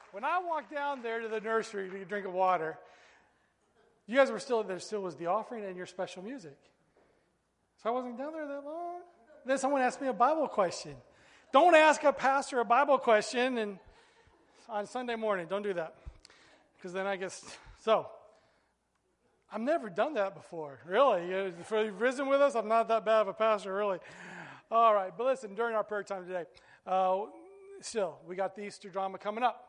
when I walked down there to the nursery to get a drink of water, you guys were still there. Still was the offering and your special music. So I wasn't down there that long. Then someone asked me a Bible question. Don't ask a pastor a Bible question and on Sunday morning. Don't do that, because then I guess so. I've never done that before, really. If you've risen with us, I'm not that bad of a pastor, really. All right, but listen, during our prayer time today, still, we got the Easter drama coming up.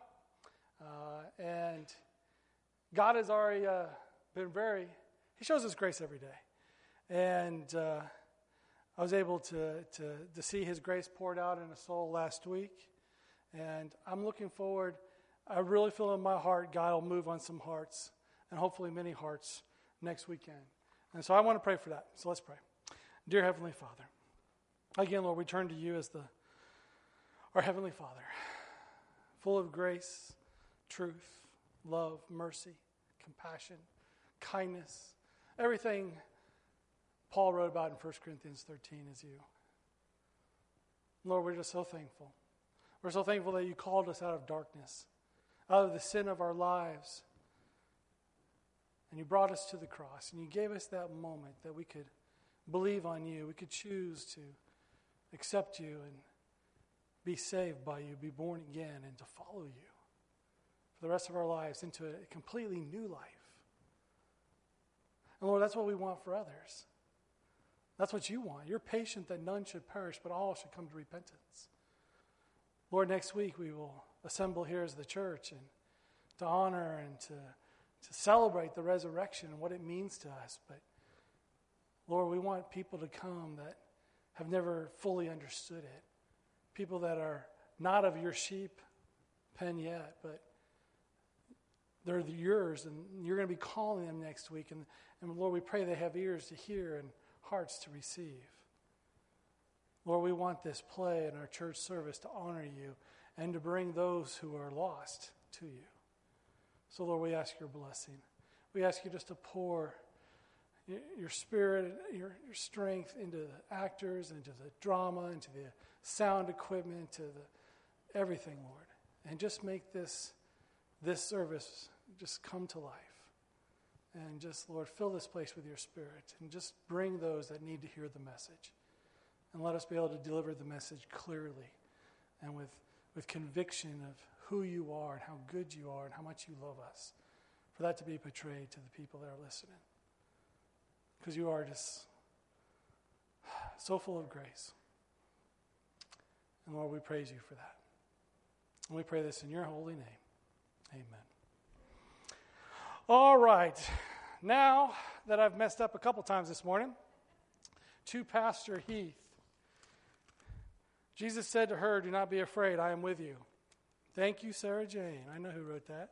And God has already been He shows us grace every day. And I was able to see His grace poured out in a soul last week. And I'm looking forward. I really feel in my heart God will move on some hearts, and hopefully many hearts, next weekend. And so I want to pray for that. So let's pray. Dear Heavenly Father, again, Lord, we turn to you as our Heavenly Father, full of grace, truth, love, mercy, compassion, kindness, everything Paul wrote about in 1 Corinthians 13 is you. Lord, we're just so thankful. We're so thankful that you called us out of darkness, out of the sin of our lives, and you brought us to the cross, and you gave us that moment that we could believe on you. We could choose to accept you and be saved by you, be born again, and to follow you for the rest of our lives into a completely new life. And Lord, that's what we want for others. That's what you want. You're patient that none should perish, but all should come to repentance. Lord, next week we will assemble here as the church and to honor and to celebrate the resurrection and what it means to us. But Lord, we want people to come that have never fully understood it. People that are not of your sheep pen yet, but they're yours, and you're going to be calling them next week. And Lord, we pray they have ears to hear and hearts to receive. Lord, we want this play in our church service to honor you and to bring those who are lost to you. So, Lord, we ask your blessing. We ask you just to pour your spirit, your strength into the actors, into the drama, into the sound equipment, to everything, Lord. And just make this service just come to life. And just, Lord, fill this place with your spirit. And just bring those that need to hear the message. And let us be able to deliver the message clearly and with conviction of who you are and how good you are and how much you love us. For that to be portrayed to the people that are listening. Because you are just so full of grace. And Lord, we praise you for that. And we pray this in your holy name. Amen. All right. Now that I've messed up a couple times this morning, to Pastor Heath. Jesus said to her, "Do not be afraid, I am with you." Thank you, Sarah Jane. I know who wrote that.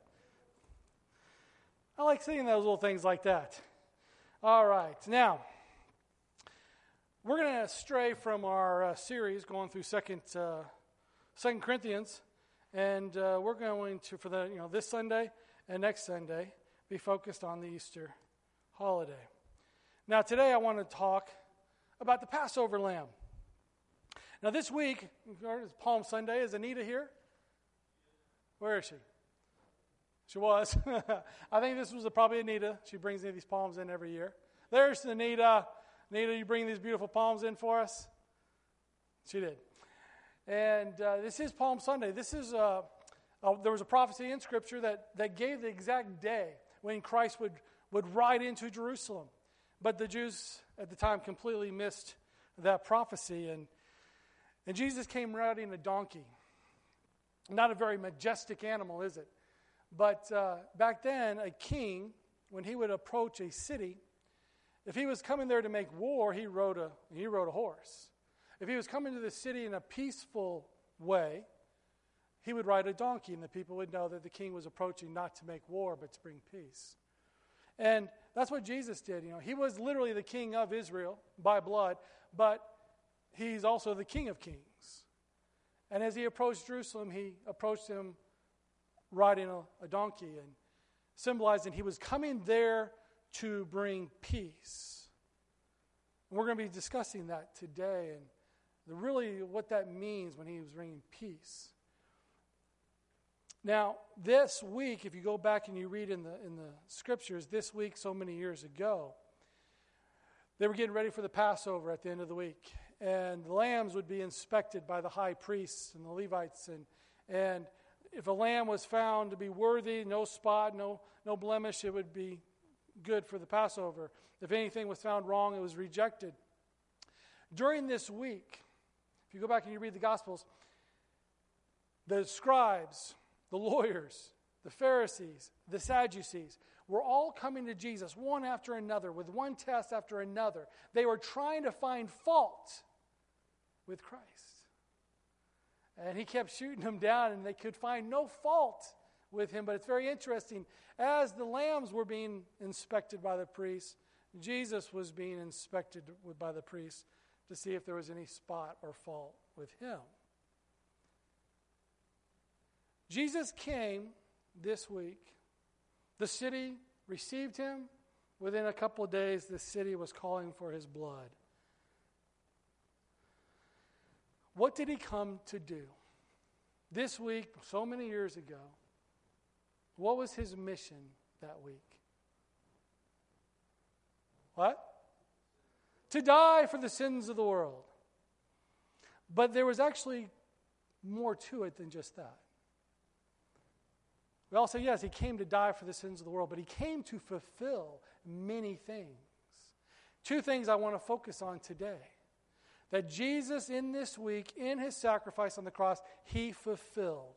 I like seeing those little things like that. All right. Now, we're going to stray from our series going through Second Corinthians, and we're going to, for this Sunday and next Sunday, be focused on the Easter holiday. Now, today I want to talk about the Passover lamb. Now, this week, it's Palm Sunday. Is Anita here? Where is she? She was. I think this was probably Anita. She brings these palms in every year. There's Anita. Anita, you bring these beautiful palms in for us? She did. And this is Palm Sunday. This is there was a prophecy in Scripture that gave the exact day when Christ would ride into Jerusalem. But the Jews at the time completely missed that prophecy. And Jesus came riding a donkey. Not a very majestic animal, is it? But back then, a king, when he would approach a city, if he was coming there to make war, he rode a horse. If he was coming to the city in a peaceful way, he would ride a donkey, and the people would know that the king was approaching not to make war, but to bring peace. And that's what Jesus did. He was literally the king of Israel by blood, but he's also the King of Kings. And as he approached Jerusalem, he approached him riding a donkey and symbolizing he was coming there to bring peace. And we're going to be discussing that today and really what that means when he was bringing peace. Now, this week, if you go back and you read in the scriptures, this week, so many years ago, they were getting ready for the Passover at the end of the week. And the lambs would be inspected by the high priests and the Levites. And if a lamb was found to be worthy, no spot, no blemish, it would be good for the Passover. If anything was found wrong, it was rejected. During this week, if you go back and you read the Gospels, the scribes, the lawyers, the Pharisees, the Sadducees were all coming to Jesus one after another with one test after another. They were trying to find fault with Christ. And he kept shooting them down, and they could find no fault with him. But it's very interesting. As the lambs were being inspected by the priests, Jesus was being inspected by the priests to see if there was any spot or fault with him. Jesus came this week. The city received him. Within a couple of days, the city was calling for his blood. What did he come to do? This week, so many years ago, what was his mission that week? What? To die for the sins of the world. But there was actually more to it than just that. We all say, yes, he came to die for the sins of the world, but he came to fulfill many things. Two things I want to focus on today. That Jesus in this week, in his sacrifice on the cross, he fulfilled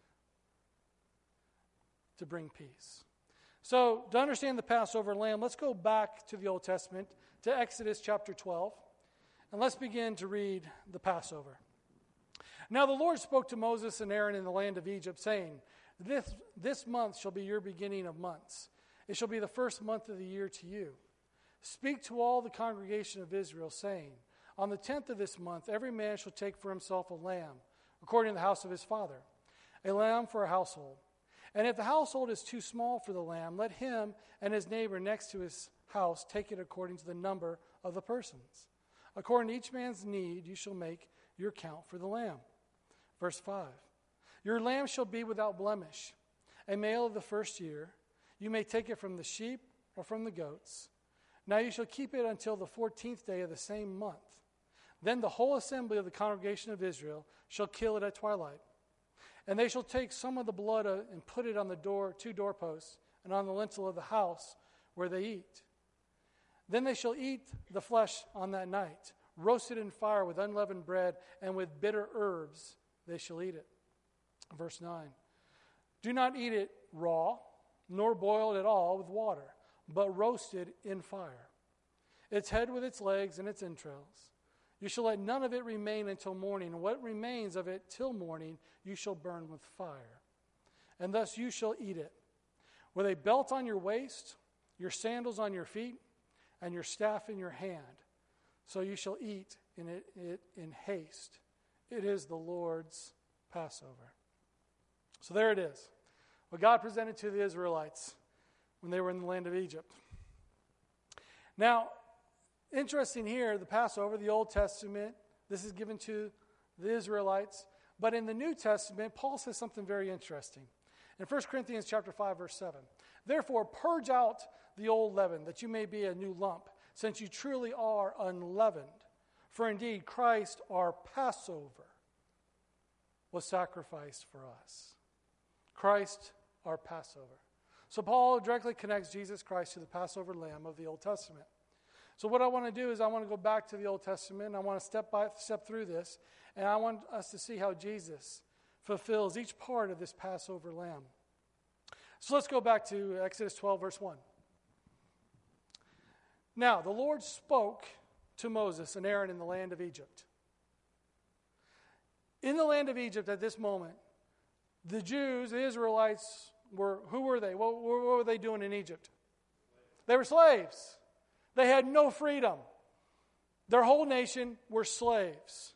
to bring peace. So, to understand the Passover lamb, let's go back to the Old Testament, to Exodus chapter 12, and let's begin to read the Passover. Now the Lord spoke to Moses and Aaron in the land of Egypt, saying, This month shall be your beginning of months. It shall be the first month of the year to you. Speak to all the congregation of Israel, saying, On the 10th of this month, every man shall take for himself a lamb, according to the house of his father, a lamb for a household. And if the household is too small for the lamb, let him and his neighbor next to his house take it according to the number of the persons. According to each man's need, you shall make your count for the lamb. Verse 5. Your lamb shall be without blemish, a male of the first year. You may take it from the sheep or from the goats. Now you shall keep it until the 14th day of the same month. Then the whole assembly of the congregation of Israel shall kill it at twilight. And they shall take some of the blood and put it on the two doorposts and on the lintel of the house where they eat. Then they shall eat the flesh on that night, roasted in fire with unleavened bread, and with bitter herbs they shall eat it. Verse 9. Do not eat it raw, nor boiled at all with water, but roasted in fire, its head with its legs and its entrails. You shall let none of it remain until morning, and what remains of it till morning you shall burn with fire. And thus you shall eat it, with a belt on your waist, your sandals on your feet, and your staff in your hand. So you shall eat it in haste. It is the Lord's Passover. So there it is, what God presented to the Israelites when they were in the land of Egypt. Now, interesting here, the Passover, the Old Testament, this is given to the Israelites. But in the New Testament, Paul says something very interesting. In 1 Corinthians chapter 5, verse 7, Therefore purge out the old leaven, that you may be a new lump, since you truly are unleavened. For indeed Christ, our Passover, was sacrificed for us. Christ, our Passover. So Paul directly connects Jesus Christ to the Passover lamb of the Old Testament. So what I want to do is I want to go back to the Old Testament, and I want to step through this, and I want us to see how Jesus fulfills each part of this Passover lamb. So let's go back to Exodus 12, verse 1. Now, the Lord spoke to Moses and Aaron in the land of Egypt. In the land of Egypt at this moment, the Jews, the Israelites, who were they? What were they doing in Egypt? They were slaves. They had no freedom. Their whole nation were slaves.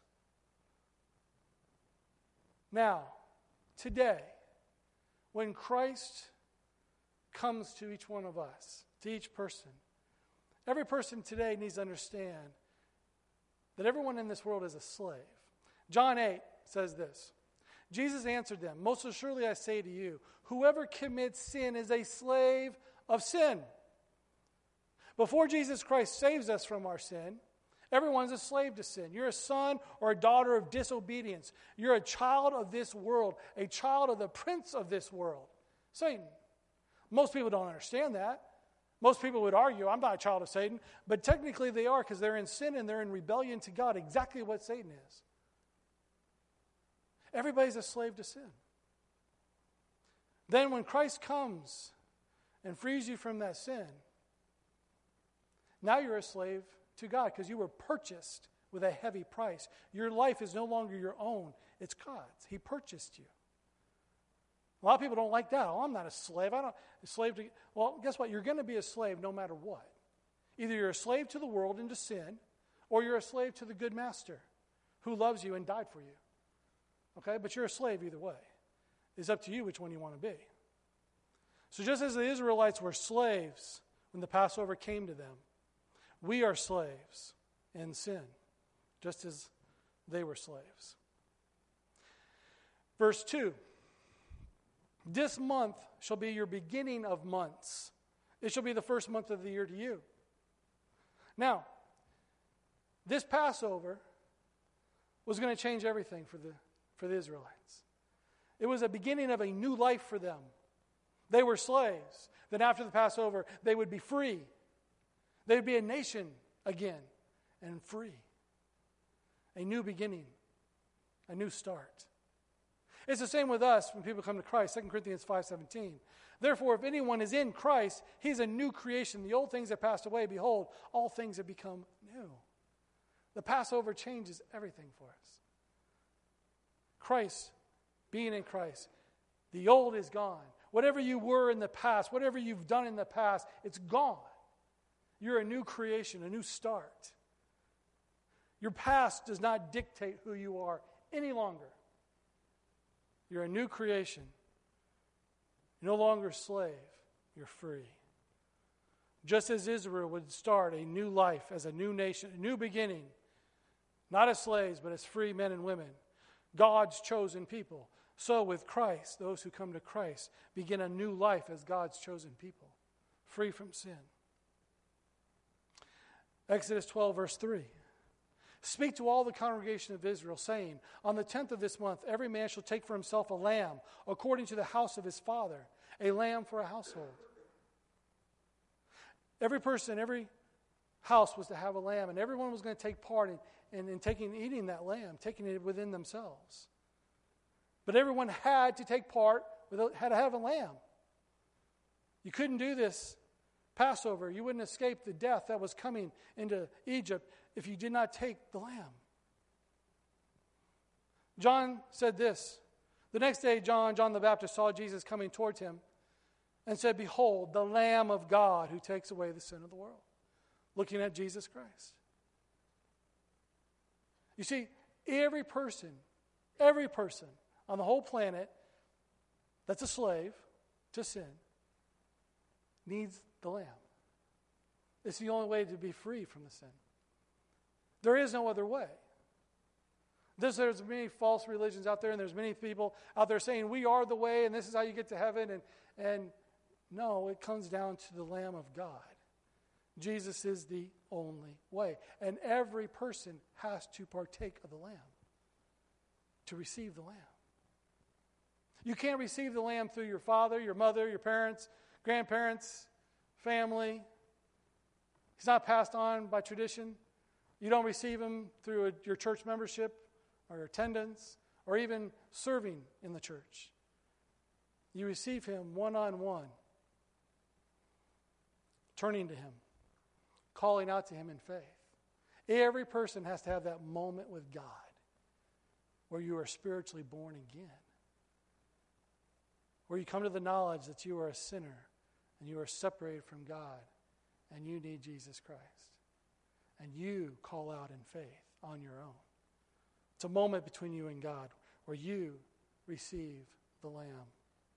Now, today, when Christ comes to each one of us, to each person, every person today needs to understand that everyone in this world is a slave. John 8 says this, Jesus answered them, "Most assuredly I say to you, whoever commits sin is a slave of sin." Before Jesus Christ saves us from our sin, everyone's a slave to sin. You're a son or a daughter of disobedience. You're a child of this world, a child of the prince of this world, Satan. Most people don't understand that. Most people would argue, I'm not a child of Satan, but technically they are because they're in sin and they're in rebellion to God, exactly what Satan is. Everybody's a slave to sin. Then when Christ comes and frees you from that sin, now you're a slave to God because you were purchased with a heavy price. Your life is no longer your own, it's God's. He purchased you. A lot of people don't like that. Oh, I'm not a slave. I'm not a slave to... Well, guess what? You're going to be a slave no matter what. Either you're a slave to the world and to sin, or you're a slave to the good master who loves you and died for you. Okay? But you're a slave either way. It's up to you which one you want to be. So just as the Israelites were slaves when the Passover came to them, we are slaves in sin, just as they were slaves. Verse 2. This month shall be your beginning of months. It shall be the first month of the year to you. Now, this Passover was going to change everything for the Israelites. It was a beginning of a new life for them. They were slaves. Then after the Passover, they would be free. They would be a nation again and free. A new beginning, a new start. It's the same with us when people come to Christ. 2 Corinthians 5:17. Therefore, if anyone is in Christ, he's a new creation. The old things have passed away. Behold, all things have become new. The Passover changes everything for us. Christ, being in Christ, the old is gone. Whatever you were in the past, whatever you've done in the past, it's gone. You're a new creation, a new start. Your past does not dictate who you are any longer. You're a new creation. You're no longer a slave. You're free. Just as Israel would start a new life as a new nation, a new beginning, not as slaves, but as free men and women, God's chosen people. So with Christ, those who come to Christ begin a new life as God's chosen people, free from sin. Exodus 12, verse 3. Speak to all the congregation of Israel, saying, on the 10th of this month, every man shall take for himself a lamb, according to the house of his father, a lamb for a household. Every person, every house was to have a lamb, and everyone was going to take part in eating that lamb, taking it within themselves. But everyone had to take part, had to have a lamb. You couldn't do this Passover. You wouldn't escape the death that was coming into Egypt if you did not take the lamb. John said this. The next day, John the Baptist, saw Jesus coming towards him and said, behold, the Lamb of God who takes away the sin of the world. Looking at Jesus Christ. You see, every person on the whole planet that's a slave to sin needs the Lamb. It's the only way to be free from the sin. There is no other way. There's many false religions out there, and there's many people out there saying, we are the way, and this is how you get to heaven. And no, it comes down to the Lamb of God. Jesus is the only way. And every person has to partake of the Lamb to receive the Lamb. You can't receive the Lamb through your father, your mother, your parents, grandparents, family. He's not passed on by tradition. You don't receive him through your church membership or attendance or even serving in the church. You receive him one-on-one, turning to him, calling out to him in faith. Every person has to have that moment with God where you are spiritually born again, where you come to the knowledge that you are a sinner and you are separated from God and you need Jesus Christ. And you call out in faith on your own. It's a moment between you and God where you receive the Lamb.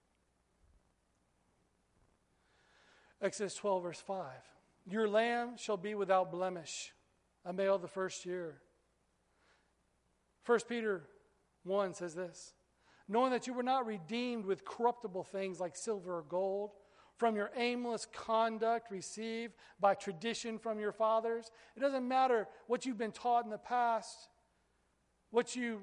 Exodus 12, verse 5. Your lamb shall be without blemish, a male of the first year. 1 Peter 1 says this. knowing that you were not redeemed with corruptible things like silver or gold, from your aimless conduct received by tradition from your fathers. It doesn't matter what you've been taught in the past. We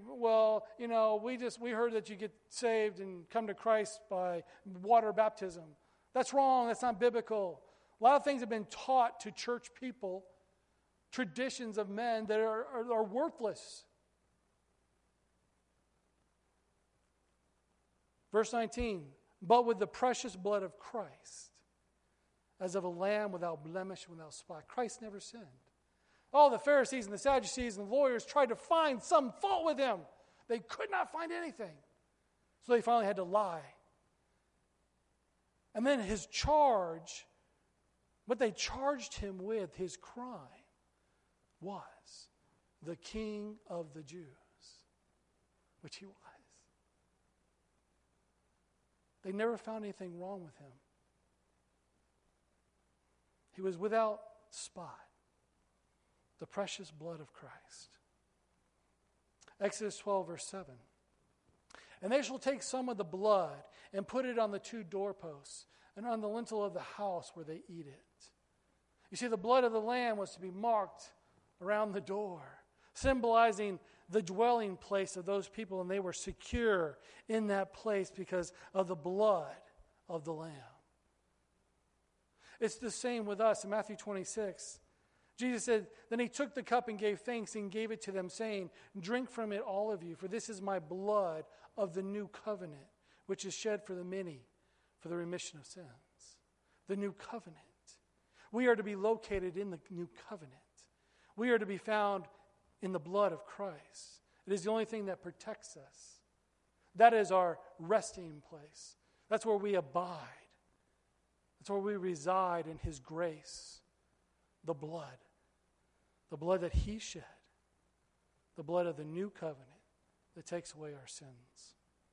heard that you get saved and come to Christ by water baptism. That's wrong. That's not biblical. A lot of things have been taught to church people, traditions of men that are worthless. Verse 19, but with the precious blood of Christ, as of a lamb without blemish, without spot. Christ never sinned. All the Pharisees and the Sadducees and the lawyers tried to find some fault with him. They could not find anything. So they finally had to lie. And then his charge, what they charged him with, his crime, was the King of the Jews, which he was. They never found anything wrong with him. He was without spot. The precious blood of Christ. Exodus 12, verse 7. And they shall take some of the blood and put it on the 2 doorposts and on the lintel of the house where they eat it. You see, the blood of the lamb was to be marked around the door, symbolizing the dwelling place of those people, and they were secure in that place because of the blood of the lamb. It's the same with us. In Matthew 26, Jesus said, then he took the cup and gave thanks and gave it to them, saying, drink from it, all of you, for this is my blood of the new covenant, which is shed for the many for the remission of sins. The new covenant. We are to be located in the new covenant. We are to be found in the blood of Christ. It is the only thing that protects us. That is our resting place. That's where we abide. That's where we reside in his grace. The blood that he shed, the blood of the new covenant that takes away our sins.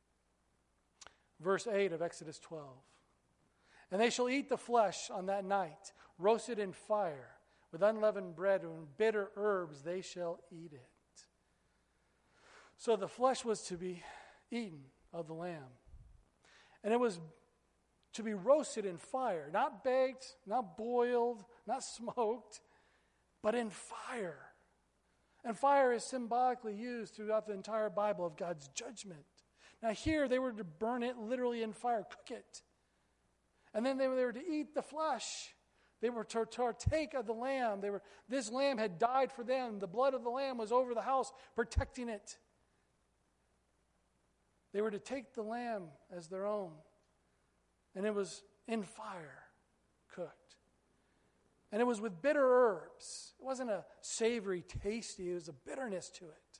Verse 8 of Exodus 12. And they shall eat the flesh on that night, roasted in fire, with unleavened bread and bitter herbs they shall eat it. So the flesh was to be eaten of the lamb. And it was to be roasted in fire, not baked, not boiled, not smoked, but in fire. And fire is symbolically used throughout the entire Bible of God's judgment. Now here they were to burn it literally in fire, cook it. And then they were to eat the flesh. They were to partake of the lamb. This lamb had died for them. The blood of the lamb was over the house, protecting it. They were to take the lamb as their own. And it was in fire, cooked. And it was with bitter herbs. It wasn't a savory, tasty. It was a bitterness to it.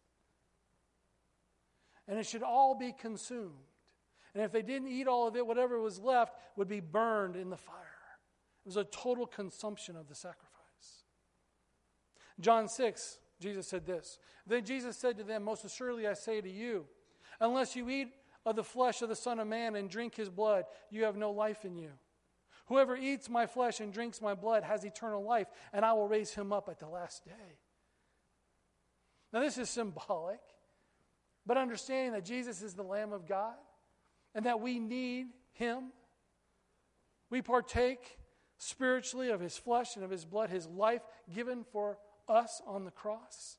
And it should all be consumed. And if they didn't eat all of it, whatever was left would be burned in the fire. It was a total consumption of the sacrifice. John 6, Jesus said this. Then Jesus said to them, most assuredly I say to you, unless you eat of the flesh of the Son of Man and drink his blood, you have no life in you. Whoever eats my flesh and drinks my blood has eternal life, and I will raise him up at the last day. Now this is symbolic, but understanding that Jesus is the Lamb of God and that we need him, we partake spiritually of his flesh and of his blood, his life given for us on the cross.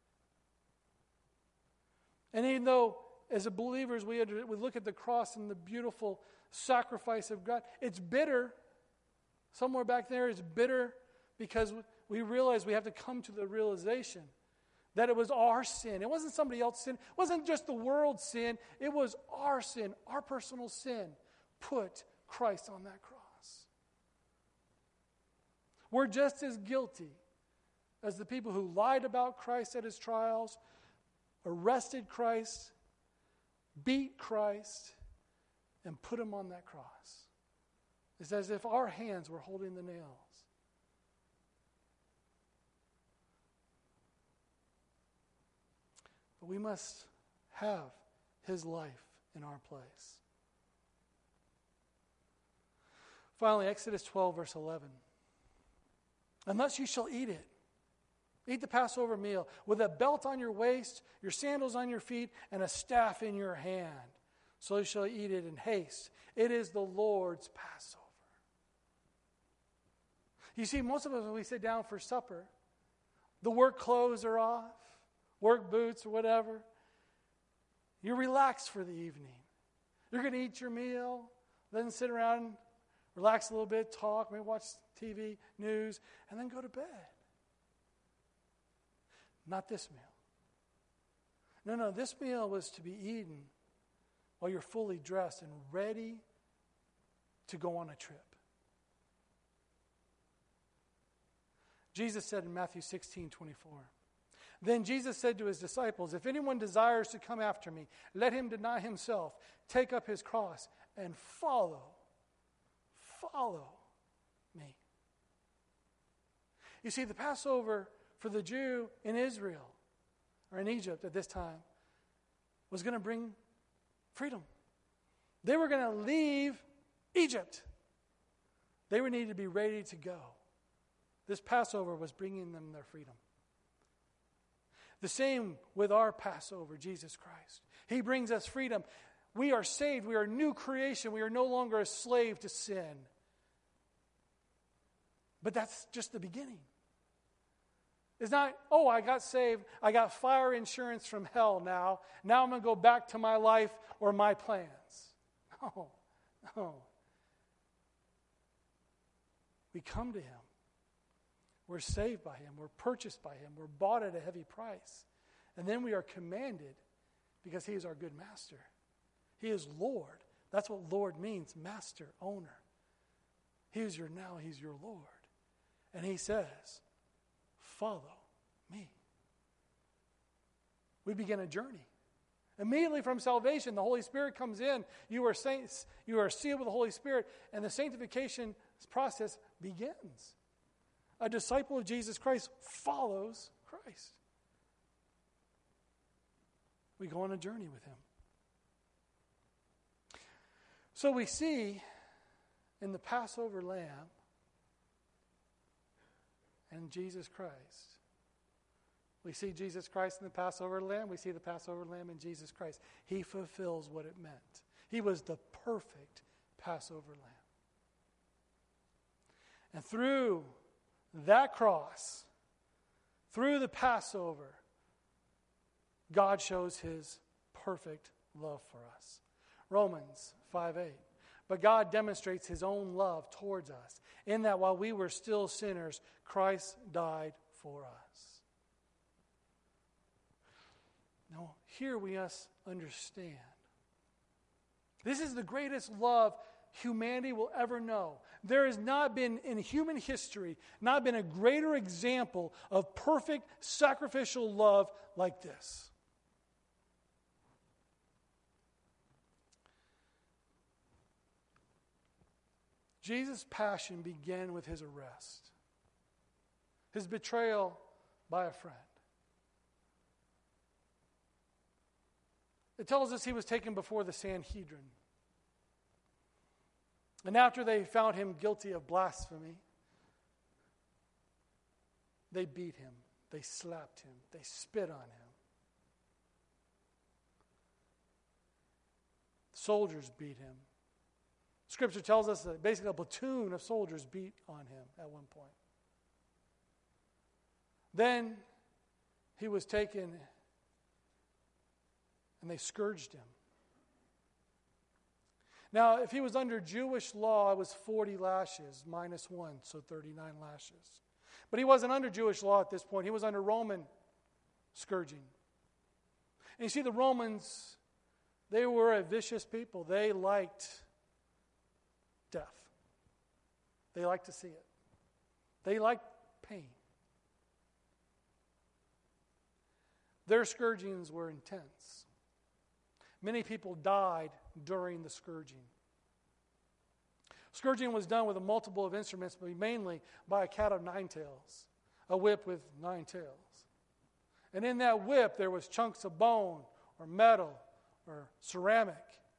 And even though as believers we look at the cross and the beautiful sacrifice of God, it's bitter. Somewhere back there it's bitter because we realize we have to come to the realization that it was our sin. It wasn't somebody else's sin. It wasn't just the world's sin. It was our sin, our personal sin, put Christ on that cross. We're just as guilty as the people who lied about Christ at his trials, arrested Christ, beat Christ, and put him on that cross. It's as if our hands were holding the nails. But we must have his life in our place. Finally, Exodus 12, verse 11. Unless you shall eat it. Eat the Passover meal with a belt on your waist, your sandals on your feet, and a staff in your hand. so you shall eat it in haste. It is the Lord's Passover. You see, most of us, when we sit down for supper, the work clothes are off, work boots or whatever. You're relaxed for the evening. You're going to eat your meal, then sit around, relax a little bit, talk, maybe watch TV, news, and then go to bed. Not this meal. No, this meal was to be eaten while you're fully dressed and ready to go on a trip. Jesus said in Matthew 16:24, then Jesus said to his disciples, if anyone desires to come after me, let him deny himself, take up his cross, and follow me. You see, the Passover for the Jew in Israel, or in Egypt at this time, was going to bring freedom. They were going to leave Egypt. They were needed to be ready to go. This Passover was bringing them their freedom. The same with our Passover, Jesus Christ. He brings us freedom. We are saved. We are a new creation. We are no longer a slave to sin. But that's just the beginning. It's not, oh, I got saved. I got fire insurance from hell now. Now I'm going to go back to my life or my plans. No. We come to Him. We're saved by Him. We're purchased by Him. We're bought at a heavy price. And then we are commanded because He is our good master. He is Lord. That's what Lord means, master, owner. He is your now, He's your Lord. And He says, follow me. We begin a journey. Immediately from salvation, the Holy Spirit comes in. You are saints. You are sealed with the Holy Spirit, and the sanctification process begins. A disciple of Jesus Christ follows Christ. We go on a journey with Him. So we see in the Passover lamb and Jesus Christ. We see Jesus Christ in the Passover lamb. We see the Passover lamb in Jesus Christ. He fulfills what it meant. He was the perfect Passover lamb. And through that cross, through the Passover, God shows His perfect love for us. Romans 5:8. But God demonstrates His own love towards us, in that while we were still sinners, Christ died for us. Now, here we must understand. This is the greatest love humanity will ever know. There has not been in human history, not been a greater example of perfect sacrificial love like this. Jesus' passion began with His arrest, His betrayal by a friend. It tells us He was taken before the Sanhedrin. And after they found Him guilty of blasphemy, they beat Him, they slapped Him, they spit on Him. Soldiers beat Him. Scripture tells us that basically a platoon of soldiers beat on Him at one point. Then He was taken and they scourged Him. Now, if He was under Jewish law, it was 40 lashes minus 1, so 39 lashes. But He wasn't under Jewish law at this point. He was under Roman scourging. And you see, the Romans, they were a vicious people. They liked death. They liked to see it. They liked pain. Their scourgings were intense. Many people died during the scourging. Scourging was done with a multiple of instruments, but mainly by a cat of 9 tails, a whip with 9 tails. And in that whip, there was chunks of bone or metal or ceramic.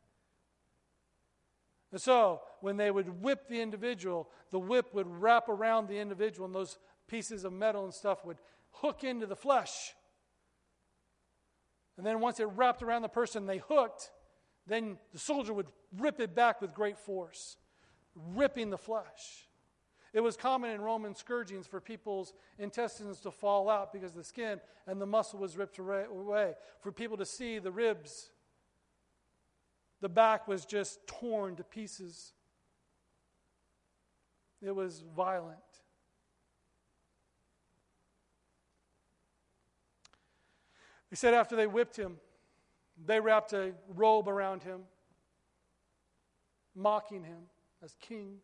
And so, when they would whip the individual, the whip would wrap around the individual, and those pieces of metal and stuff would hook into the flesh. And then once it wrapped around the person, they hooked, then the soldier would rip it back with great force, ripping the flesh. It was common in Roman scourgings for people's intestines to fall out because the skin and the muscle was ripped away. For people to see the ribs, the back was just torn to pieces. It was violent. They said after they whipped him, they wrapped a robe around him, mocking him as king.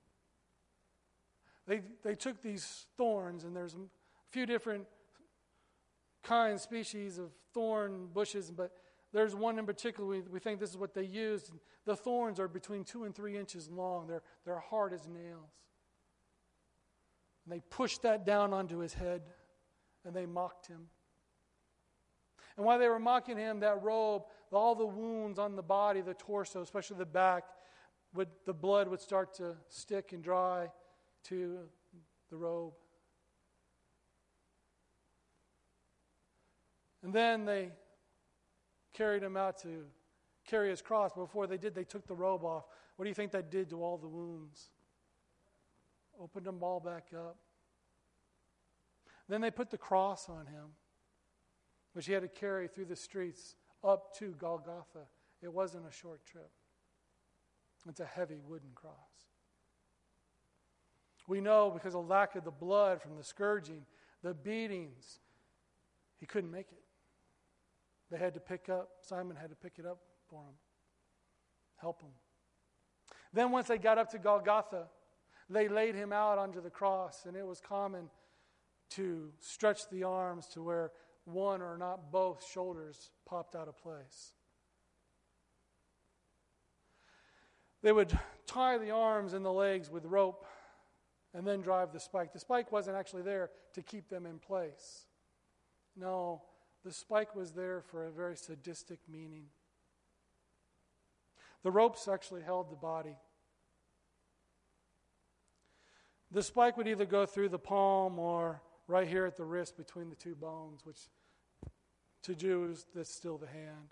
They took these thorns, and there's a few different kinds, species of thorn bushes, but there's one in particular, we think this is what they used. The thorns are between 2 and 3 inches long. They're hard as nails. And they pushed that down onto his head, and they mocked him. And while they were mocking him, that robe, all the wounds on the body, the torso, especially the back, the blood would start to stick and dry to the robe. And then they carried him out to carry his cross. But before they did, they took the robe off. What do you think that did to all the wounds? Opened them all back up. Then they put the cross on him, which he had to carry through the streets up to Golgotha. It wasn't a short trip. It's a heavy wooden cross. We know because of lack of the blood from the scourging, the beatings, he couldn't make it. They had to Simon had to pick it up for him, help him. Then once they got up to Golgotha, they laid him out onto the cross, and it was common to stretch the arms to where one or not both shoulders popped out of place. They would tie the arms and the legs with rope and then drive the spike. The spike wasn't actually there to keep them in place. No, the spike was there for a very sadistic meaning. The ropes actually held the body. The spike would either go through the palm or right here at the wrist between the two bones, which to Jews, that's still the hand.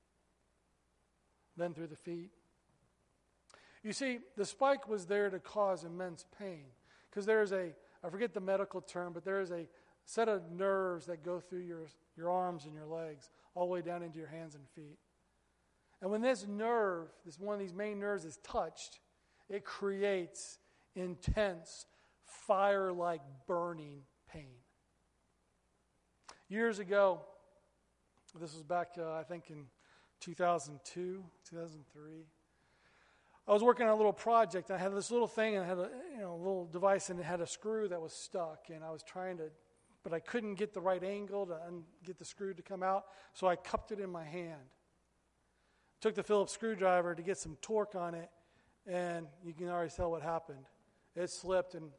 Then through the feet. You see, the spike was there to cause immense pain. Because there's I forget the medical term, but there is a set of nerves that go through your arms and your legs, all the way down into your hands and feet. And when this nerve, one of these main nerves is touched, it creates intense, fire-like burning pain. Years ago, this was back, I think in 2002, 2003, I was working on a little project. I had this little thing, and I had a little device, and it had a screw that was stuck, and I was trying to, but I couldn't get the right angle to get the screw to come out, so I cupped it in my hand. Took the Phillips screwdriver to get some torque on it, and you can already tell what happened. It slipped, and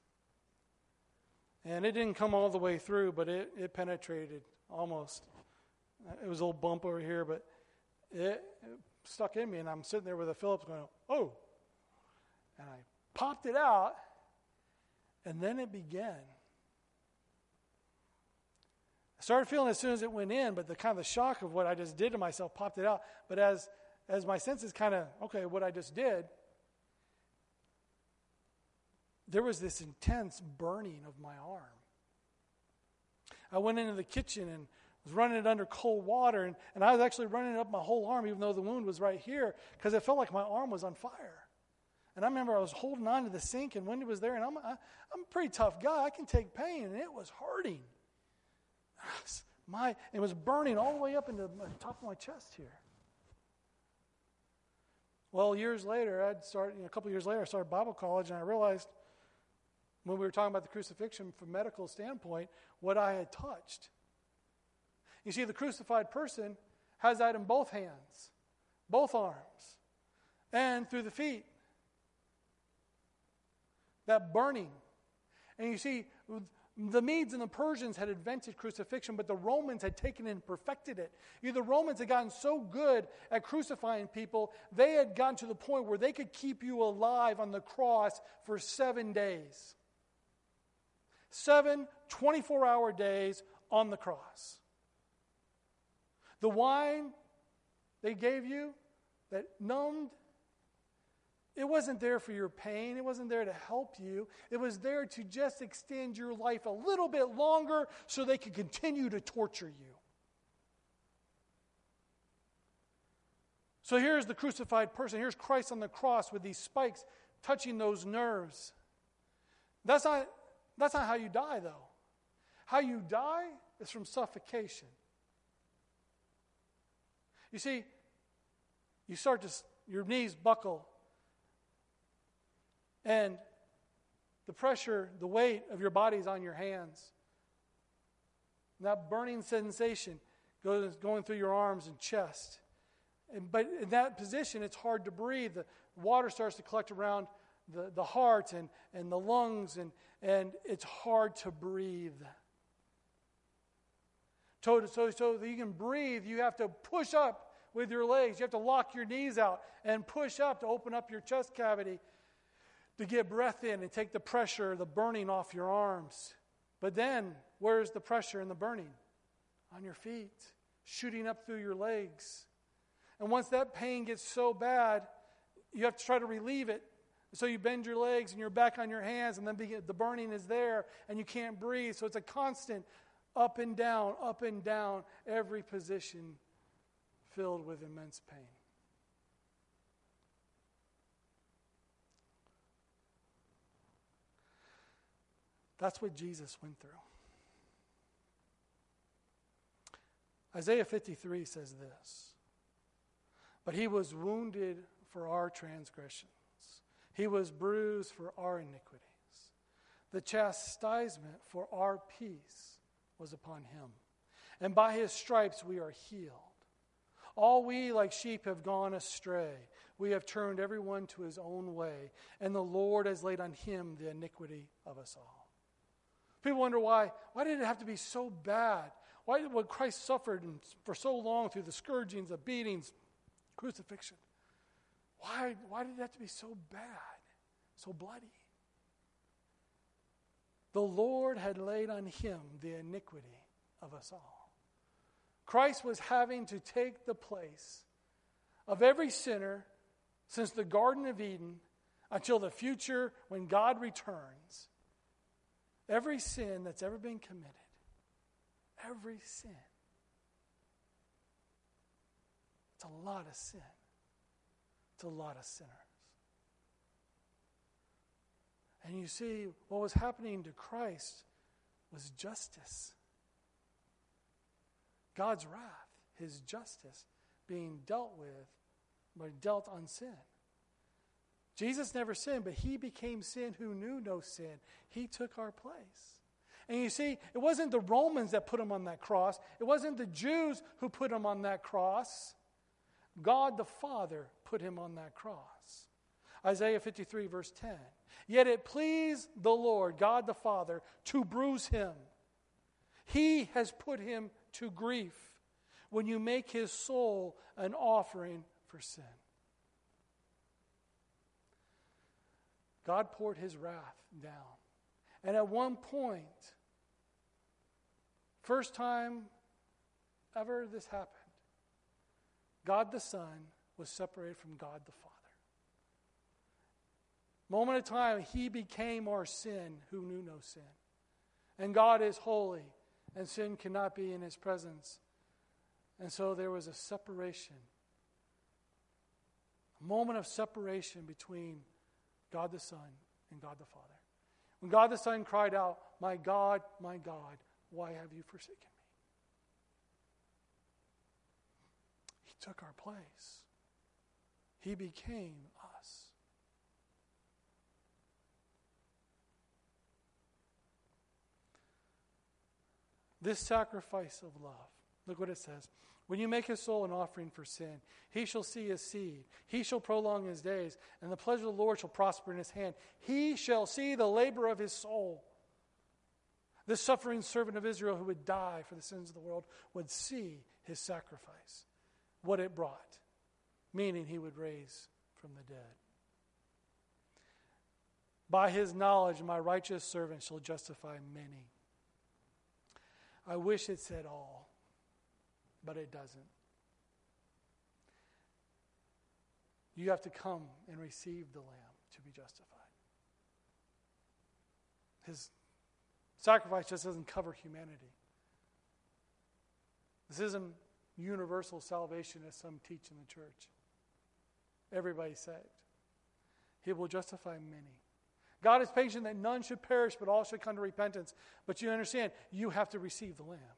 it didn't come all the way through, but it penetrated almost. It was a little bump over here, but it stuck in me, and I'm sitting there with a Phillips going, oh. And I popped it out, and then it began. I started feeling as soon as it went in, but the kind of the shock of what I just did to myself popped it out. But as my senses kind of, okay, what I just did, there was this intense burning of my arm. I went into the kitchen and was running it under cold water, and I was actually running it up my whole arm, even though the wound was right here, because it felt like my arm was on fire. And I remember I was holding on to the sink, and Wendy was there, and I'm a pretty tough guy. I can take pain, and it was hurting. It was burning all the way up into the top of my chest here. Well, years later, a couple years later, I started Bible college, and I realized when we were talking about the crucifixion from a medical standpoint, what I had touched. You see, the crucified person has that in both hands, both arms, and through the feet. That burning. And you see, the Medes and the Persians had invented crucifixion, but the Romans had taken it and perfected it. The Romans had gotten so good at crucifying people, they had gotten to the point where they could keep you alive on the cross for 7 days. 7 24-hour days on the cross. The wine they gave you that numbed. It wasn't there for your pain. It wasn't there to help you. It was there to just extend your life a little bit longer so they could continue to torture you. So here's the crucified person. Here's Christ on the cross with these spikes touching those nerves. That's not how you die, though. How you die is from suffocation. You see, your knees buckle, and the pressure, the weight of your body is on your hands. And that burning sensation going through your arms and chest. But in that position, it's hard to breathe. The water starts to collect around the heart and the lungs, and it's hard to breathe. So that you can breathe, you have to push up with your legs. You have to lock your knees out and push up to open up your chest cavity to get breath in and take the pressure, the burning off your arms. But then, where's the pressure and the burning? On your feet, shooting up through your legs. And once that pain gets so bad, you have to try to relieve it. So you bend your legs and you're back on your hands, and then the burning is there and you can't breathe. So it's a constant up and down, every position filled with immense pain. That's what Jesus went through. Isaiah 53 says this: "But he was wounded for our transgressions. He was bruised for our iniquities. The chastisement for our peace was upon him. And by his stripes we are healed. All we like sheep have gone astray. We have turned everyone to his own way. And the Lord has laid on him the iniquity of us all." People wonder why did it have to be so bad? Why did what Christ suffered for so long through the scourgings, the beatings, crucifixion? Why did it have to be so bad, so bloody? The Lord had laid on him the iniquity of us all. Christ was having to take the place of every sinner since the Garden of Eden until the future when God returns. Every sin that's ever been committed. Every sin. It's a lot of sin. It's a lot of sinners. And you see, what was happening to Christ was justice. God's wrath, his justice, being dealt on sin. Jesus never sinned, but he became sin who knew no sin. He took our place. And you see, it wasn't the Romans that put him on that cross. It wasn't the Jews who put him on that cross. God the Father put him on that cross. Isaiah 53 verse 10. "Yet it pleased the Lord, God the Father, to bruise him. He has put him to grief when you make his soul an offering for sin." God poured his wrath down. And at one point, first time ever this happened, God the Son was separated from God the Father. Moment of time, he became our sin who knew no sin. And God is holy, and sin cannot be in his presence. And so there was a separation, a moment of separation between God the Son and God the Father. When God the Son cried out, my God, why have you forsaken me?" He took our place. He became us. This sacrifice of love, look what it says. "When you make his soul an offering for sin, he shall see his seed. He shall prolong his days, and the pleasure of the Lord shall prosper in his hand. He shall see the labor of his soul." This suffering servant of Israel who would die for the sins of the world would see his sacrifice, what it brought, meaning he would raise from the dead. "By his knowledge, my righteous servant shall justify many." I wish it said all, but it doesn't. You have to come and receive the Lamb to be justified. His sacrifice just doesn't cover humanity. This isn't universal salvation as some teach in the church. Everybody's saved. He will justify many. God is patient that none should perish, but all should come to repentance. But you understand, you have to receive the Lamb.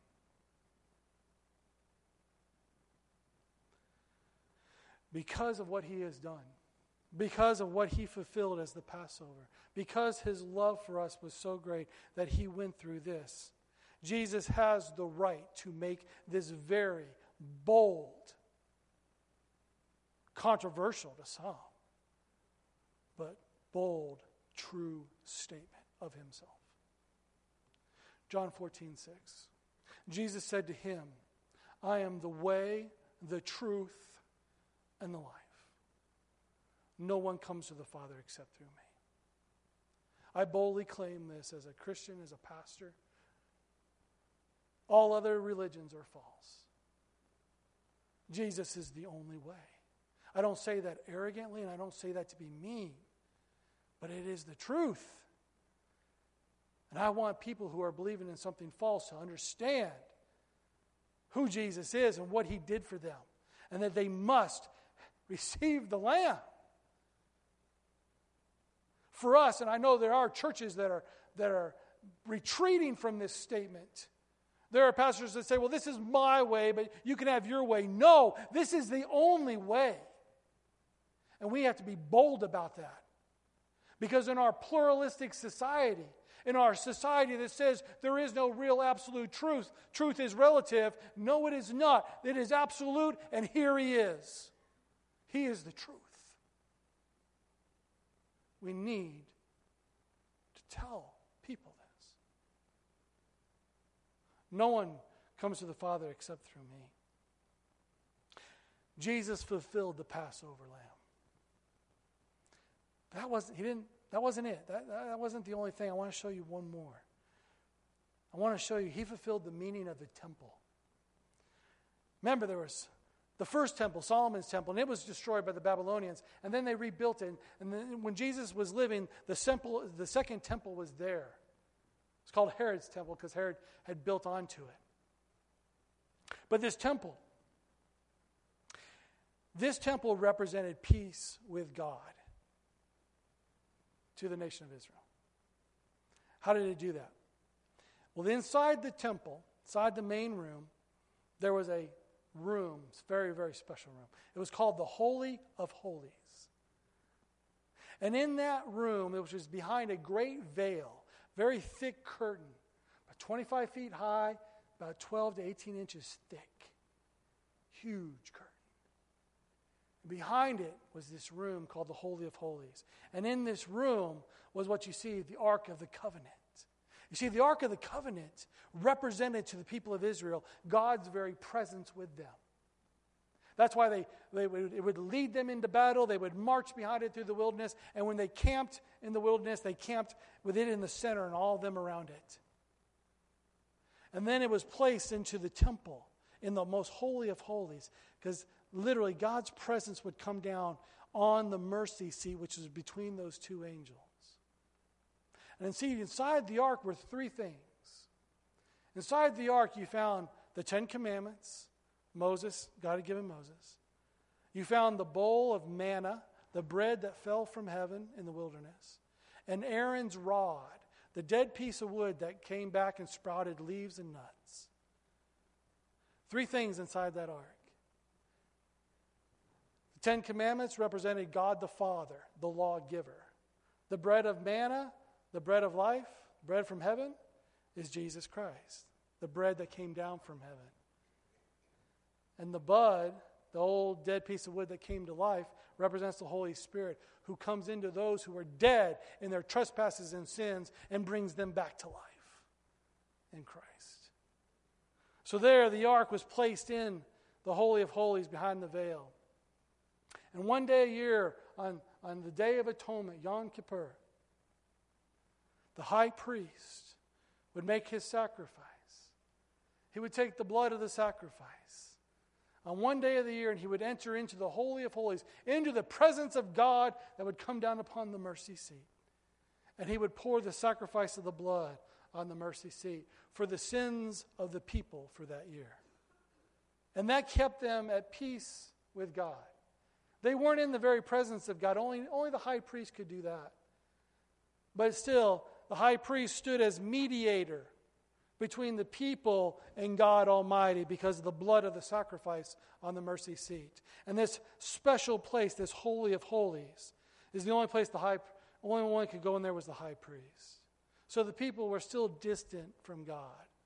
Because of what He has done, because of what He fulfilled as the Passover, because His love for us was so great that He went through this, Jesus has the right to make this very bold, controversial to some, but bold, true statement of Himself. John 14:6. Jesus said to him, I am the way, the truth, and the life. No one comes to the Father except through me. I boldly claim this as a Christian, as a pastor. All other religions are false. Jesus is the only way. I don't say that arrogantly, and I don't say that to be mean, but it is the truth. And I want people who are believing in something false to understand who Jesus is and what He did for them, and that they must receive the Lamb. For us, and I know there are churches that are retreating from this statement. There are pastors that say, well, this is my way, but you can have your way. No, this is the only way. And we have to be bold about that. Because in our pluralistic society, in our society that says there is no real absolute truth, truth is relative, no, it is not. It is absolute, and here He is. He is the truth. We need to tell people this. No one comes to the Father except through me. Jesus fulfilled the Passover lamb. That wasn't it. That wasn't the only thing. I want to show you one more. I want to show you He fulfilled the meaning of the temple. Remember, there was the first temple, Solomon's temple, and it was destroyed by the Babylonians. And then they rebuilt it. And then when Jesus was living, the second temple was there. It's called Herod's temple because Herod had built onto it. But this temple represented peace with God to the nation of Israel. How did it do that? Well, inside the temple, inside the main room, there was a room, very, very special room. It was called the Holy of Holies. And in that room, which was behind a great veil, very thick curtain, about 25 feet high, about 12 to 18 inches thick. Huge curtain. Behind it was this room called the Holy of Holies. And in this room was what you see, the Ark of the Covenant. You see, the Ark of the Covenant represented to the people of Israel God's very presence with them. That's why it would lead them into battle. They would march behind it through the wilderness. And when they camped in the wilderness, they camped with it in the center and all of them around it. And then it was placed into the temple in the most holy of holies, because literally God's presence would come down on the mercy seat, which is between those two angels. And see, inside the ark were three things. Inside the ark you found the 10 Commandments. Moses, God had given Moses. You found the bowl of manna, the bread that fell from heaven in the wilderness. And Aaron's rod, the dead piece of wood that came back and sprouted leaves and nuts. Three things inside that ark. The 10 Commandments represented God the Father, the lawgiver. The bread of manna, the bread of life, bread from heaven, is Jesus Christ, the bread that came down from heaven. And the bud, the old dead piece of wood that came to life, represents the Holy Spirit, who comes into those who are dead in their trespasses and sins and brings them back to life in Christ. So there, the ark was placed in the Holy of Holies behind the veil. And one day a year, on the Day of Atonement, Yom Kippur, the high priest would make his sacrifice. He would take the blood of the sacrifice on one day of the year, and he would enter into the Holy of Holies, into the presence of God that would come down upon the mercy seat. And he would pour the sacrifice of the blood on the mercy seat for the sins of the people for that year. And that kept them at peace with God. They weren't in the very presence of God. Only the high priest could do that. But still, the high priest stood as mediator between the people and God Almighty because of the blood of the sacrifice on the mercy seat. And this special place, this Holy of Holies, is the only place only one could go in there was the high priest. So the people were still distant from God.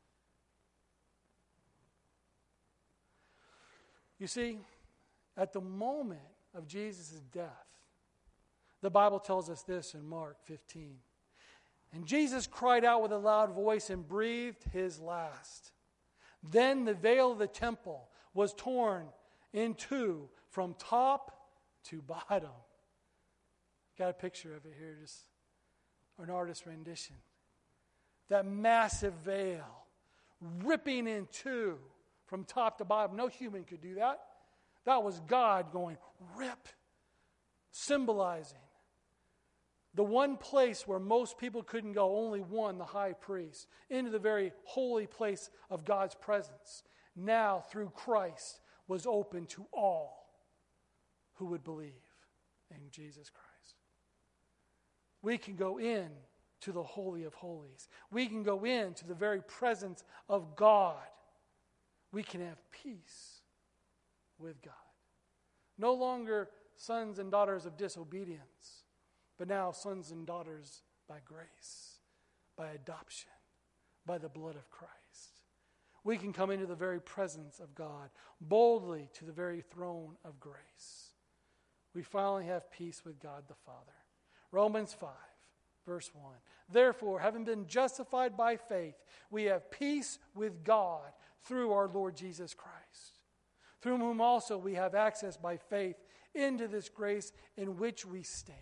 You see, at the moment of Jesus' death, the Bible tells us this in Mark 15. And Jesus cried out with a loud voice and breathed his last. Then the veil of the temple was torn in two from top to bottom. Got a picture of it here, just an artist's rendition. That massive veil ripping in two from top to bottom. No human could do that. That was God going rip, symbolizing the one place where most people couldn't go, only one, the high priest, into the very holy place of God's presence, now through Christ was open to all who would believe in Jesus Christ. We can go in to the Holy of Holies. We can go into the very presence of God. We can have peace with God. No longer sons and daughters of disobedience, but now sons and daughters by grace, by adoption, by the blood of Christ. We can come into the very presence of God, boldly to the very throne of grace. We finally have peace with God the Father. Romans 5, verse 1. Therefore, having been justified by faith, we have peace with God through our Lord Jesus Christ, through whom also we have access by faith into this grace in which we stand.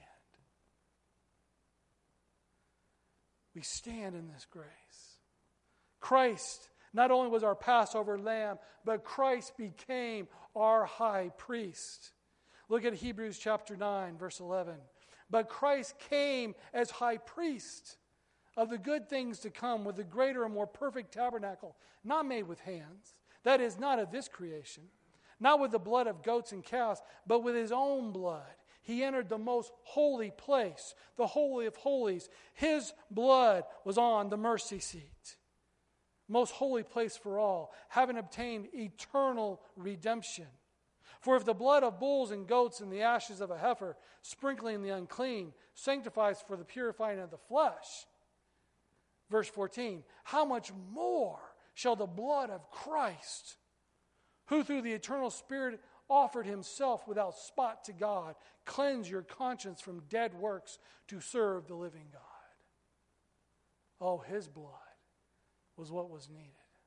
We stand in this grace. Christ not only was our Passover lamb, but Christ became our high priest. Look at Hebrews chapter 9, verse 11. But Christ came as high priest of the good things to come with the greater and more perfect tabernacle, not made with hands, that is, not of this creation, not with the blood of goats and calves, but with his own blood. He entered the most holy place, the Holy of Holies. His blood was on the mercy seat. Most holy place for all, having obtained eternal redemption. For if the blood of bulls and goats and the ashes of a heifer, sprinkling the unclean, sanctifies for the purifying of the flesh. Verse 14, how much more shall the blood of Christ, who through the eternal Spirit offered himself without spot to God, cleanse your conscience from dead works to serve the living God. Oh, his blood was what was needed.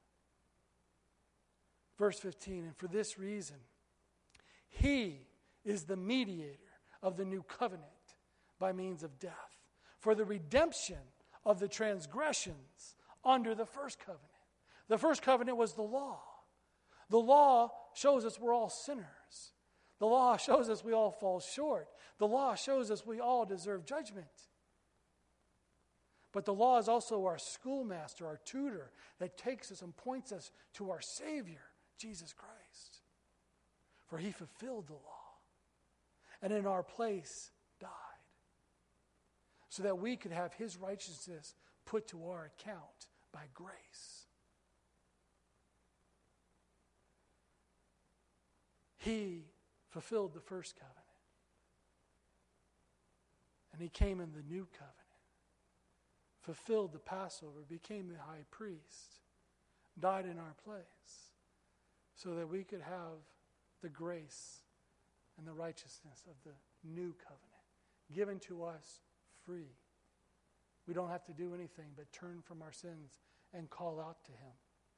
Verse 15, and for this reason, he is the mediator of the new covenant by means of death, for the redemption of the transgressions under the first covenant. The first covenant was the law. The law shows us we're all sinners. The law shows us we all fall short. The law shows us we all deserve judgment. But the law is also our schoolmaster, our tutor, that takes us and points us to our Savior, Jesus Christ. For he fulfilled the law, and in our place died, so that we could have his righteousness put to our account by grace. He fulfilled the first covenant. And he came in the new covenant, fulfilled the Passover, became the high priest, died in our place, so that we could have the grace and the righteousness of the new covenant given to us free. We don't have to do anything but turn from our sins and call out to him.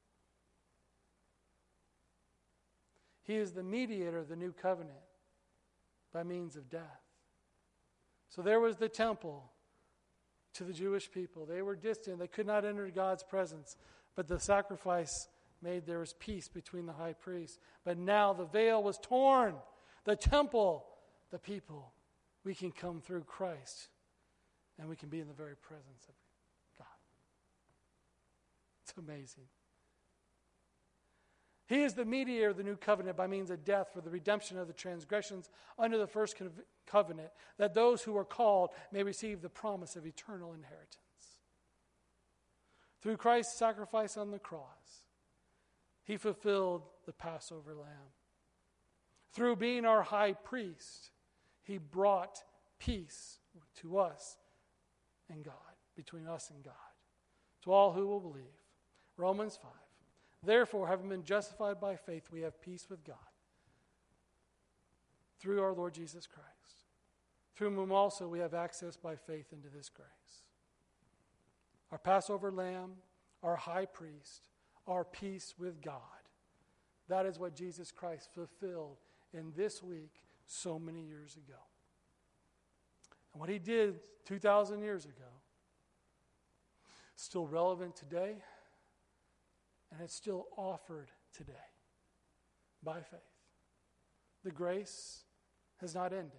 He is the mediator of the new covenant by means of death. So there was the temple to the Jewish people. They were distant. They could not enter God's presence. But the sacrifice made there was peace between the high priest. But now the veil was torn. The temple, the people, we can come through Christ and we can be in the very presence of God. It's amazing. He is the mediator of the new covenant by means of death for the redemption of the transgressions under the first covenant, that those who are called may receive the promise of eternal inheritance. Through Christ's sacrifice on the cross, he fulfilled the Passover lamb. Through being our high priest, he brought peace to us and God, between us and God, to all who will believe. Romans 5. Therefore, having been justified by faith, we have peace with God through our Lord Jesus Christ, through whom also we have access by faith into this grace. Our Passover lamb, our high priest, our peace with God. That is what Jesus Christ fulfilled in this week so many years ago. And what he did 2,000 years ago is still relevant today. And it's still offered today by faith. The grace has not ended.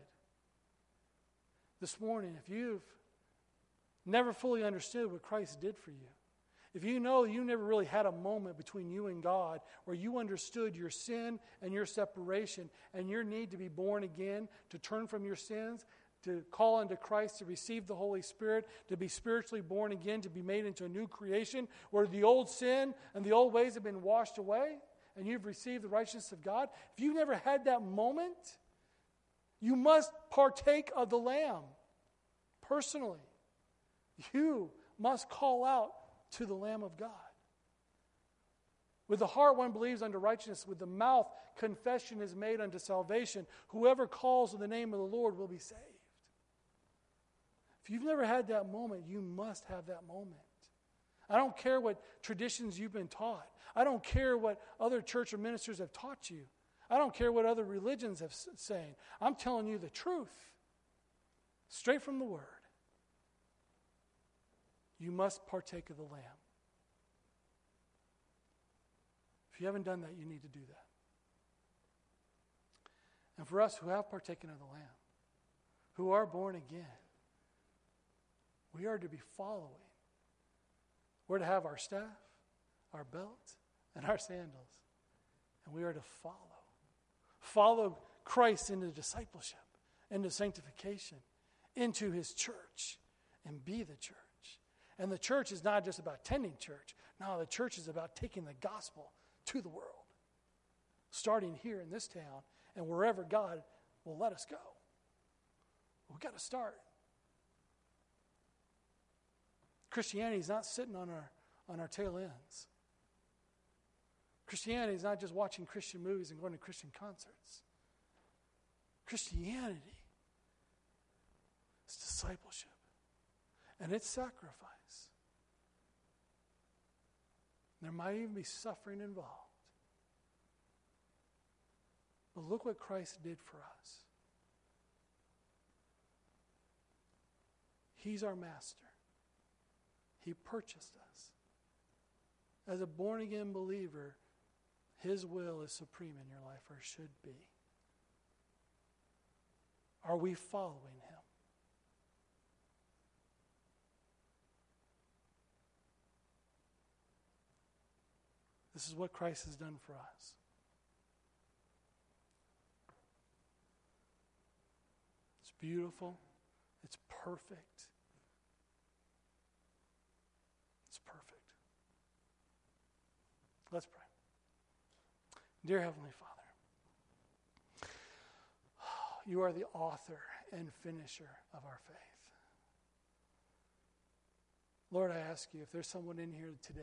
This morning, if you've never fully understood what Christ did for you, if you know you never really had a moment between you and God where you understood your sin and your separation and your need to be born again, to turn from your sins, to call unto Christ, to receive the Holy Spirit, to be spiritually born again, to be made into a new creation, where the old sin and the old ways have been washed away, and you've received the righteousness of God. If you've never had that moment, you must partake of the Lamb personally. You must call out to the Lamb of God. With the heart one believes unto righteousness, with the mouth confession is made unto salvation. Whoever calls on the name of the Lord will be saved. If you've never had that moment, you must have that moment. I don't care what traditions you've been taught. I don't care what other church or ministers have taught you. I don't care what other religions have saying. I'm telling you the truth, straight from the Word. You must partake of the Lamb. If you haven't done that, you need to do that. And for us who have partaken of the Lamb, who are born again, we are to be following. We're to have our staff, our belt, and our sandals. And we are to follow. Follow Christ into discipleship, into sanctification, into his church, and be the church. And the church is not just about attending church. No, the church is about taking the gospel to the world. Starting here in this town and wherever God will let us go. We've got to start. Christianity is not sitting on our tail ends. Christianity is not just watching Christian movies and going to Christian concerts. Christianity is discipleship. And it's sacrifice. There might even be suffering involved. But look what Christ did for us. He's our master. He purchased us. As a born-again believer, his will is supreme in your life, or should be. Are we following him? This is what Christ has done for us. It's beautiful. It's perfect. It's perfect. Let's pray. Dear Heavenly Father, you are the author and finisher of our faith. Lord, I ask you, if there's someone in here today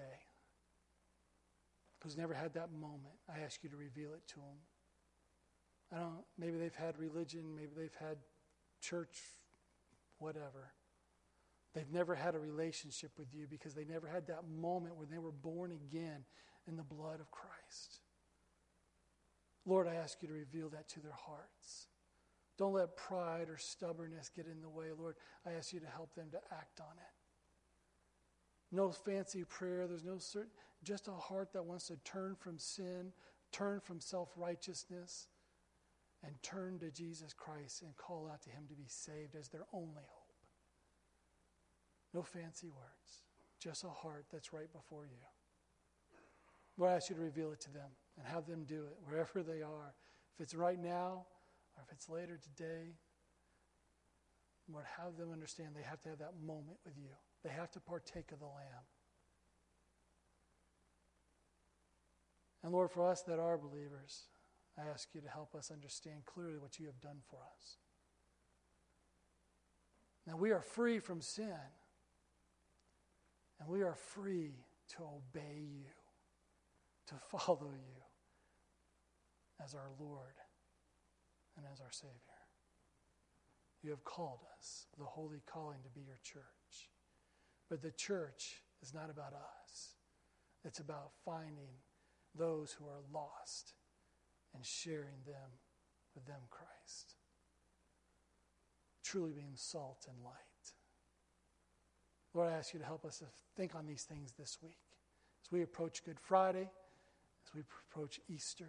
who's never had that moment, I ask you to reveal it to them. Maybe they've had religion, maybe they've had church, whatever. They've never had a relationship with you because they never had that moment when they were born again in the blood of Christ. Lord, I ask you to reveal that to their hearts. Don't let pride or stubbornness get in the way, Lord. I ask you to help them to act on it. No fancy prayer. There's no certain, just a heart that wants to turn from sin, turn from self-righteousness, and turn to Jesus Christ and call out to him to be saved as their only hope. No fancy words. Just a heart that's right before you. Lord, I ask you to reveal it to them and have them do it wherever they are. If it's right now or if it's later today, Lord, have them understand they have to have that moment with you. They have to partake of the Lamb. And Lord, for us that are believers, I ask you to help us understand clearly what you have done for us. Now we are free from sin, and we are free to obey you, to follow you as our Lord and as our Savior. You have called us, the holy calling, to be your church. But the church is not about us. It's about finding those who are lost and sharing them with them Christ. Truly being salt and light. Lord, I ask you to help us to think on these things this week. As we approach Good Friday, as we approach Easter.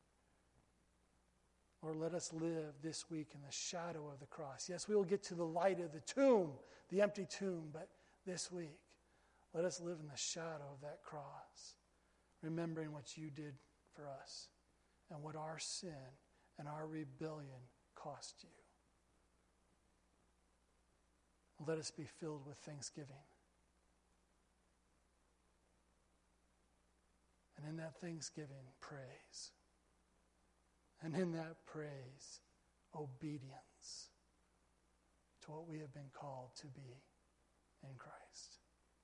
Lord, let us live this week in the shadow of the cross. Yes, we will get to the light of the tomb, the empty tomb, but this week, let us live in the shadow of that cross, remembering what you did for us and what our sin and our rebellion cost you. Let us be filled with thanksgiving. And in that thanksgiving, praise. And in that praise, obedience to what we have been called to be in Christ.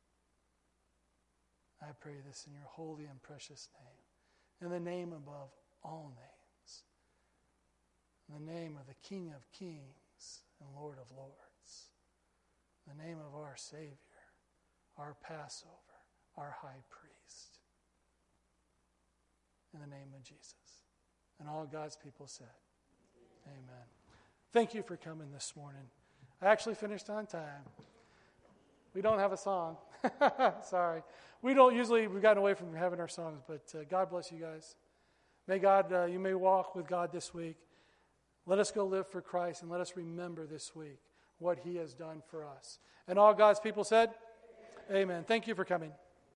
I pray this in your holy and precious name, in the name above all names, in the name of the King of Kings and Lord of Lords, in the name of our Savior, our Passover, our High Priest, in the name of Jesus. And all God's people said, amen. Thank you for coming this morning. I actually finished on time. We don't have a song. Sorry. We've gotten away from having our songs, but God bless you guys. May God, you may walk with God this week. Let us go live for Christ, and let us remember this week what he has done for us. And all God's people said, amen. Thank you for coming.